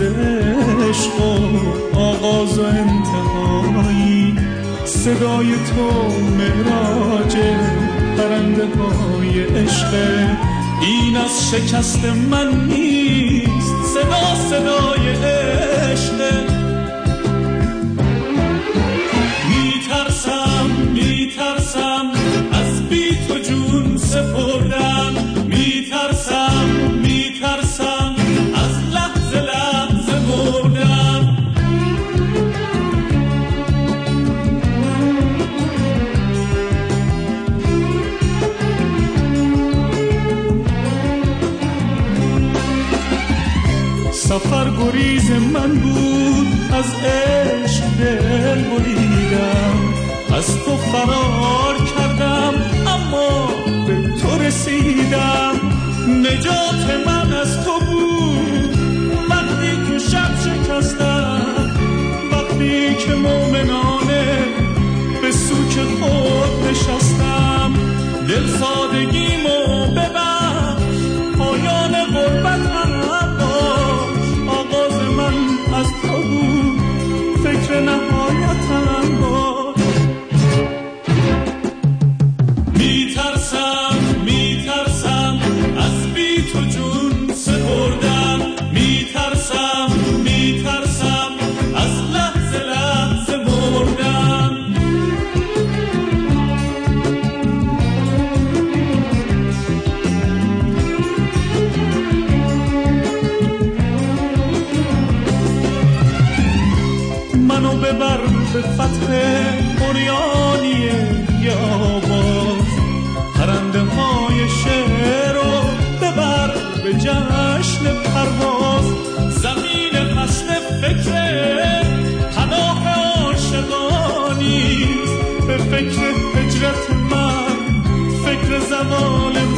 از عشق و آغاز و انتهایی، صدای تو معراج پرنده های عشق. این از شکست من نیست، صدای عشق. میترسم از بی تو جون سپردن، میترسم از لحظه مردن. سفر گریز من بود، از عشق دل بریدم، از تو فرار کردم اما به تو رسیدم. نجات من از تو بود وقتی که شب شکستم، وقتی که مومنانه به سوک خود نشستم. دل سادگیمو ببخش، پایان غربتم باش. آغاز من از تو بود، فکر نهایتم باش. میترسم از بی تو جون سپردن، میترسم از لحظه مردن. منو ببر به فتح عریانی بیابان، پرنده های شعر رو ببر به جشن پرواز. زمین فصل فکر پناه عاشقانی، به فکر هجرت من، فکر زوال